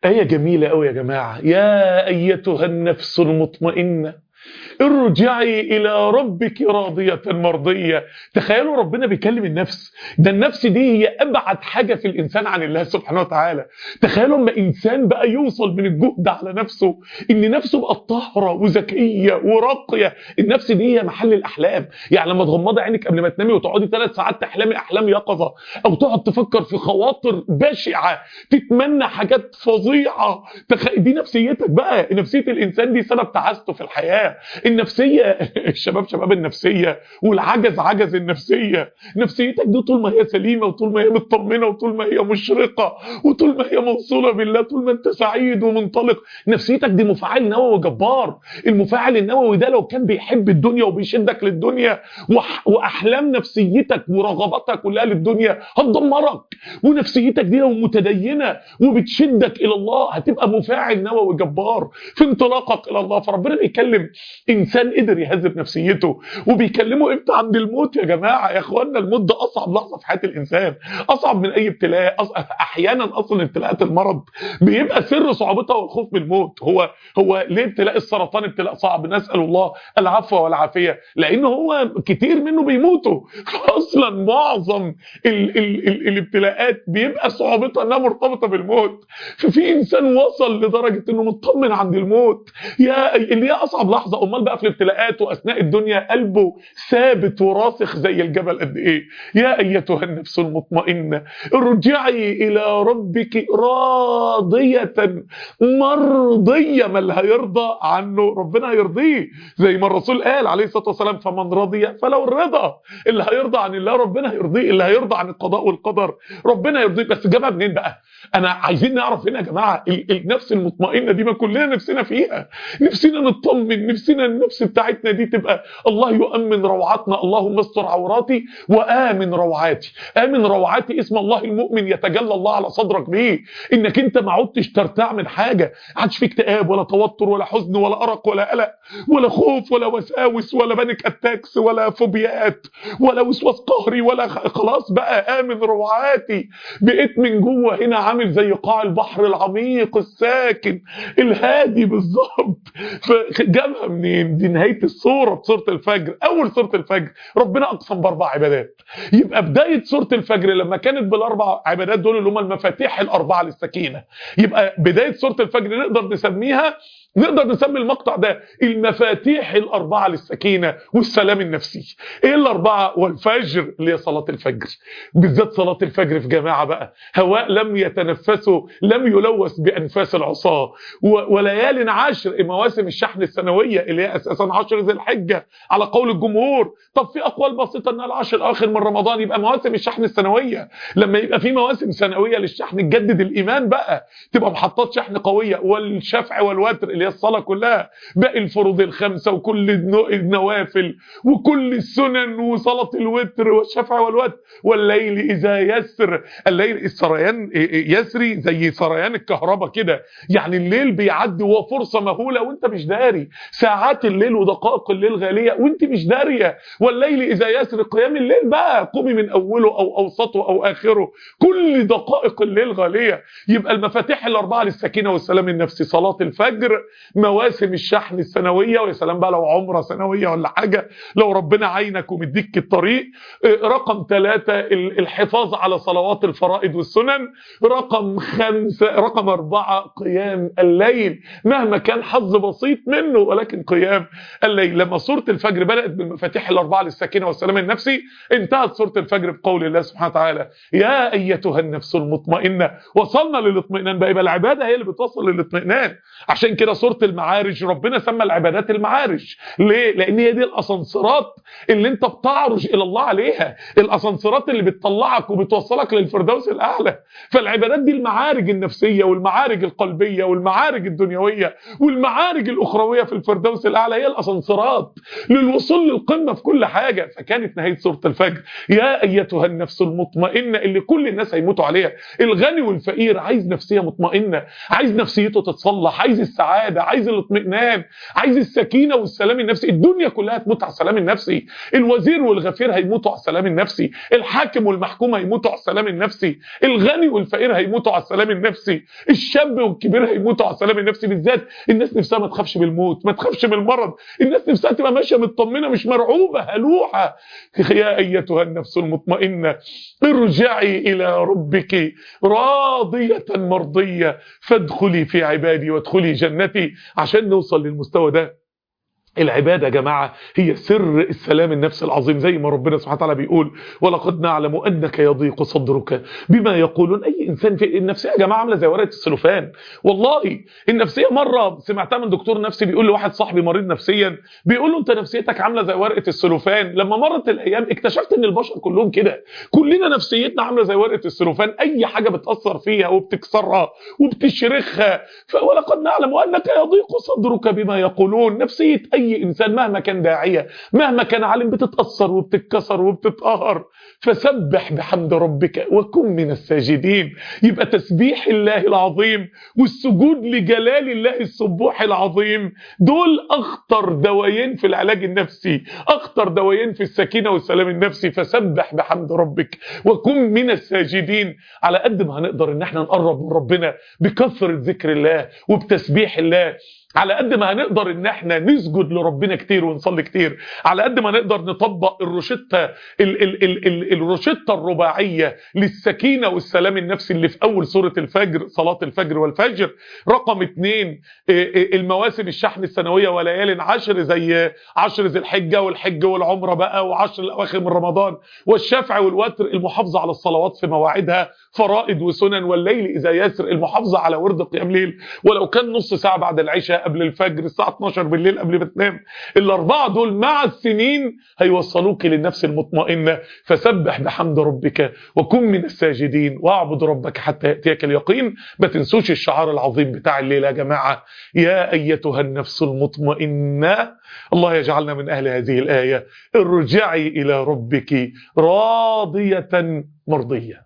آية جميلة قوي يا جماعة. يا أيتها النفس المطمئنة ارجعي إلى ربك راضية مرضية. تخيلوا ربنا بيكلم النفس، ده النفس دي هي أبعد حاجة في الإنسان عن الله سبحانه وتعالى. تخيلوا لما إنسان بقى يوصل من الجهد على نفسه إن نفسه بقى طاهرة وذكية وراقية. النفس دي هي محل الأحلام. يعني لما تغمضي عينك قبل ما تنامي وتقعدي 3 ساعات تحلمي أحلام يقظة، أو تقعد تفكر في خواطر بشعة، تتمنى حاجات فظيعة، دي نفسيتك بقى. نفسية الإنسان دي سبب تعاسته في الحياة. النفسية الشباب شباب النفسية، والعجز عجز النفسية. نفسيتك دي طول ما هي سليمة، وطول ما هي مطمنة، وطول ما هي مشرقة، وطول ما هي موصولة بالله، طول ما انت سعيد ومنطلق، نفسيتك دي مفاعل نووي جبار. المفاعل النووي ده لو كان بيحب الدنيا وبيشدك للدنيا، واحلام نفسيتك ورغباتك كلها للدنيا هتدمرك. ونفسيتك دي لو متدينة وبتشدك الى الله هتبقى مفاعل نووي جبار في انطلاقك الى الله. فربنا بيكلم انسان قدر يهذب نفسيته، وبيكلمه امتى؟ عند الموت يا جماعه. يا اخوانا الموت ده اصعب لحظه في حياه الانسان، اصعب من اي ابتلاء. احيانا اصلا ابتلاءات المرض بيبقى سر صعوبتها والخوف من الموت. هو ليه ابتلاء السرطان ابتلاء صعب؟ نسال الله العفو والعافيه، لان هو كتير منه بيموتوا. اصلا معظم الابتلاءات بيبقى صعوبتها انها مرتبطه بالموت. ففي انسان وصل لدرجه انه مطمن عند الموت، يا اللي هي اصعب لحظه. امال بقى في الابتلاءات واثناء الدنيا قلبه ثابت وراسخ زي الجبل قد ايه. يا ايتها النفس المطمئنه ارجعي الى ربك راضيه مرضيه. ما اللي هيرضى عنه ربنا هيرضيه، زي ما الرسول قال عليه الصلاه والسلام فمن رضي فلو الرضا. اللي هيرضى عن الله ربنا هيرضيه، اللي هيرضى عن القضاء والقدر ربنا يرضيه. بس جابها منين بقى؟ انا عايزين نعرف هنا يا جماعه. النفس المطمئنه دي ما كلنا نفسنا فيها، نفسنا نطمن، نفسنا النفس بتاعتنا دي تبقى الله يؤمن روعاتنا. اللهم استر عوراتي وآمن روعاتي. آمن روعاتي اسم الله المؤمن يتجلى الله على صدرك بيه، انك انت ما عدتش ترتاع من حاجه، عادش في اكتئاب ولا توتر ولا حزن ولا ارق ولا قلق ولا خوف ولا وساوس ولا بانيك اتاكس ولا فوبيات ولا وسواس قهري ولا خلاص بقى آمن روعاتي. بقيت من جوه هنا عامل زي قاع البحر العميق الساكن الهادي بالظبط. فجابها منين؟ دي نهايه السوره، سوره الفجر. اول سوره الفجر ربنا اقسم باربع عبادات. يبقى بدايه سوره الفجر لما كانت بالاربع عبادات دول اللي هم المفاتيح الاربعه للسكينه، يبقى بدايه سوره الفجر نقدر نسمي المقطع ده المفاتيح الأربعة للسكينة والسلام النفسي. ايه الأربعة؟ والفجر اللي هي صلاة الفجر، بالذات صلاة الفجر في جماعة بقى، هواء لم يتنفسه لم يلوث بأنفاس العصاة. وليال عشر، مواسم الشحن السنوية اللي هي أساسا 10 ذي الحجة على قول الجمهور. طب في أقوال بسيطة أنها العشر الآخر من رمضان. يبقى مواسم الشحن السنوية، لما يبقى في مواسم سنوية للشحن تجدد الإيمان بقى، تبقى محطات شحن قوية. والشفع والوتر اللي هي الصلاة كلها، باقي الفروض الخمسة وكل النوافل وكل السنن وصلاة الوتر والشفع والوتر. والليل إذا يسر، الليل السريان يسري زي سريان الكهرباء كده، يعني الليل بيعدي وهو فرصة مهولة وانت مش داري. ساعات الليل ودقائق الليل غالية وانت مش دارية. والليل إذا يسر، قيام الليل بقى قومي من أوله أو أوسطه أو آخره، كل دقائق الليل غالية. يبقى المفاتيح الأربعة للسكينة والسلام النفسي صلاة الفجر، مواسم الشحن السنوية، ويا سلام بقى لو عمرة سنوية ولا حاجة، لو ربنا عينك ومديك الطريق. رقم 3 الحفاظ على صلوات الفرائض والسنن. رقم 4 قيام الليل، مهما كان حظ بسيط منه ولكن قيام الليل. لما سورة الفجر بدأت بالمفاتيح الأربعة للسكينة والسلام النفسي، انتهت سورة الفجر بقول الله سبحانه وتعالى يا أيتها النفس المطمئنة. وصلنا للاطمئنان بقى، يبقى العبادة هي اللي بتوصل للاطمئنان. عشان كده سورة المعارج ربنا سمى العبادات المعارج. ليه؟ لأن هي دي الأسانسيرات اللي انت بتعرج إلى الله عليها، الأسانسيرات اللي بتطلعك وبتوصلك للفردوس الأعلى. فالعبادات دي المعارج النفسية والمعارج القلبية والمعارج الدنيوية والمعارج الأخروية في الفردوس الأعلى، هي الأسانسيرات للوصول للقمة في كل حاجة. فكانت نهاية سورة الفجر يا أيتها النفس المطمئنة، اللي كل الناس هيموتوا عليها. الغني والفقير عايز نفسية مطمئنة، عايز نفسيته تتصلح، عايز السعادة، السعاده، عايز الاطمئنان، عايز السكينه والسلام النفسي. الدنيا كلها تموت على السلام النفسي، الوزير والغفير هيموتوا على السلام النفسي، الحاكم والمحكوم هيموتوا على السلام النفسي، الغني والفقير هيموتوا على السلام النفسي، الشاب والكبير هيموتوا على السلام النفسي. بالذات الناس نفسها ما تخافش من الموت، ما تخافش من المرض، الناس نفسها تبقى ماشيه مطمنه مش مرعوبه هلوعه. يا ايتها النفس المطمئنه ارجعي الى ربك راضيه مرضيه فادخلي في عبادي وادخلي جنتي. عشان نوصل للمستوى ده، العبادة يا جماعة هي سر السلام النفسي العظيم، زي ما ربنا سبحانه وتعالى بيقول ولقد نعلم أنك يضيق صدرك بما يقولون. أي إنسان في النفسية يا جماعة عاملة زي ورقة السلوفان. والله النفسية مرة سمعتها من دكتور نفسي بيقول لواحد صاحبي مريض نفسيا، بيقول له أنت نفسيتك عاملة زي ورقة السلوفان. لما مرت الأيام اكتشفت أن البشر كلهم كده، كلنا نفسيتنا عاملة زي ورقة السلوفان، أي حاجة بتأثر فيها وبتكسرها وبتشرخها. ولقد نعلم أنك يضيق صدرك بما يقولون. نفسية أي إنسان مهما كان داعية مهما كان عالم بتتأثر وبتتكسر وبتتقهر. فسبح بحمد ربك وكن من الساجدين. يبقى تسبيح الله العظيم والسجود لجلال الله السبوح العظيم دول أخطر دوايين في العلاج النفسي، أخطر دوايين في السكينة والسلام النفسي. فسبح بحمد ربك وكن من الساجدين. على قد ما هنقدر إن احنا نقرب من ربنا بكثرة ذكر الله وبتسبيح الله، على قد ما هنقدر ان احنا نسجد لربنا كتير ونصلي كتير، على قد ما نقدر نطبق الروشتة الروشتة الرباعية للسكينة والسلام النفسي اللي في اول سورة الفجر، صلاة الفجر والفجر. رقم 2 المواسم الشحن السنوية وليال عشر، زي 10 ذي الحجة والحج والعمرة بقى، و10 الاواخر من رمضان والشفع والوتر. المحافظة على الصلوات في مواعيدها، فرائض وسنن، والليل اذا يسر المحافظة على ورد قيام ليل ولو كان نص ساعة بعد العشاء قبل الفجر، الساعة 12 بالليل قبل ما تنام. الاربعه دول مع السنين هيوصلوك للنفس المطمئنة. فسبح بحمد ربك وكن من الساجدين واعبد ربك حتى يأتيك اليقين. ما تنسوش الشعار العظيم بتاع الليلة يا جماعة، يا ايتها النفس المطمئنة. الله يجعلنا من اهل هذه الآية. ارجعي الى ربك راضية مرضية.